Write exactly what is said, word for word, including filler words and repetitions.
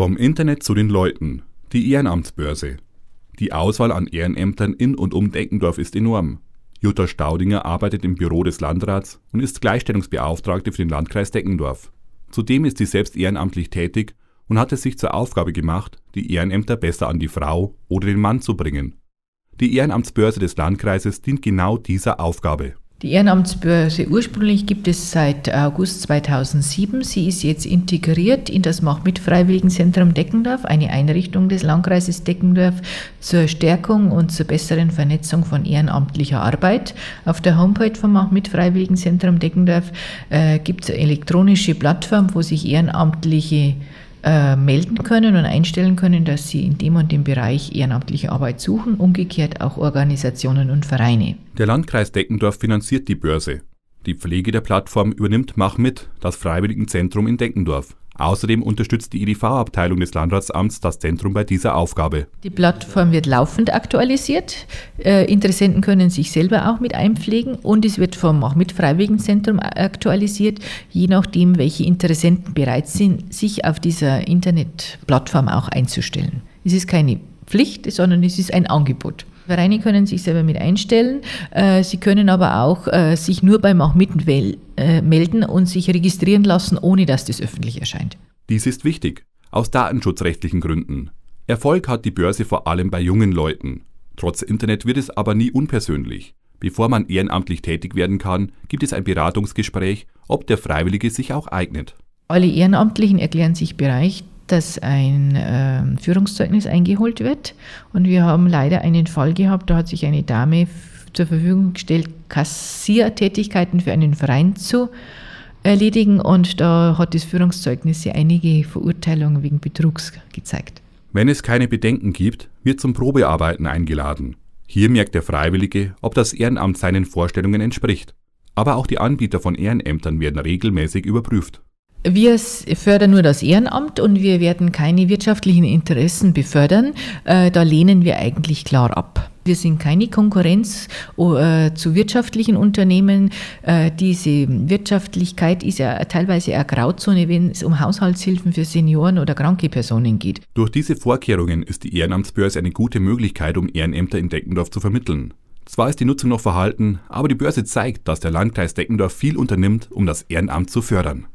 Vom Internet zu den Leuten. Die Ehrenamtsbörse. Die Auswahl an Ehrenämtern in und um Deckendorf ist enorm. Jutta Staudinger arbeitet im Büro des Landrats und ist Gleichstellungsbeauftragte für den Landkreis Deckendorf. Zudem ist sie selbst ehrenamtlich tätig und hat es sich zur Aufgabe gemacht, die Ehrenämter besser an die Frau oder den Mann zu bringen. Die Ehrenamtsbörse des Landkreises dient genau dieser Aufgabe. Die Ehrenamtsbörse ursprünglich gibt es seit August zweitausendsieben. Sie ist jetzt integriert in das Mach-mit-Freiwilligenzentrum Deckendorf, eine Einrichtung des Landkreises Deckendorf zur Stärkung und zur besseren Vernetzung von ehrenamtlicher Arbeit. Auf der Homepage vom Mach-mit-Freiwilligenzentrum Deckendorf äh, gibt es eine elektronische Plattform, wo sich Ehrenamtliche Äh, melden können und einstellen können, dass sie in dem und dem Bereich ehrenamtliche Arbeit suchen, umgekehrt auch Organisationen und Vereine. Der Landkreis Deckendorf finanziert die Börse. Die Pflege der Plattform übernimmt Mach mit, das Freiwilligenzentrum in Deckendorf. Außerdem unterstützt die E D V-Abteilung des Landratsamts das Zentrum bei dieser Aufgabe. Die Plattform wird laufend aktualisiert. Äh, Interessenten können sich selber auch mit einpflegen und es wird vom Mach-mit-Freiwilligenzentrum aktualisiert, je nachdem, welche Interessenten bereit sind, sich auf dieser Internetplattform auch einzustellen. Es ist keine Pflicht, sondern es ist ein Angebot. Vereine können sich selber mit einstellen, äh, sie können aber auch äh, sich nur beim Mach mit äh, melden und sich registrieren lassen, ohne dass das öffentlich erscheint. Dies ist wichtig, aus datenschutzrechtlichen Gründen. Erfolg hat die Börse vor allem bei jungen Leuten. Trotz Internet wird es aber nie unpersönlich. Bevor man ehrenamtlich tätig werden kann, gibt es ein Beratungsgespräch, ob der Freiwillige sich auch eignet. Alle Ehrenamtlichen erklären sich bereit, dass ein äh, Führungszeugnis eingeholt wird. Und wir haben leider einen Fall gehabt, da hat sich eine Dame f- zur Verfügung gestellt, Kassiertätigkeiten für einen Verein zu erledigen. Und da hat das Führungszeugnis einige Verurteilungen wegen Betrugs gezeigt. Wenn es keine Bedenken gibt, wird zum Probearbeiten eingeladen. Hier merkt der Freiwillige, ob das Ehrenamt seinen Vorstellungen entspricht. Aber auch die Anbieter von Ehrenämtern werden regelmäßig überprüft. Wir fördern nur das Ehrenamt und wir werden keine wirtschaftlichen Interessen befördern. Äh, da lehnen wir eigentlich klar ab. Wir sind keine Konkurrenz äh, zu wirtschaftlichen Unternehmen. Äh, diese Wirtschaftlichkeit ist ja teilweise eine Grauzone, wenn es um Haushaltshilfen für Senioren oder kranke Personen geht. Durch diese Vorkehrungen ist die Ehrenamtsbörse eine gute Möglichkeit, um Ehrenämter in Deckendorf zu vermitteln. Zwar ist die Nutzung noch verhalten, aber die Börse zeigt, dass der Landkreis Deckendorf viel unternimmt, um das Ehrenamt zu fördern.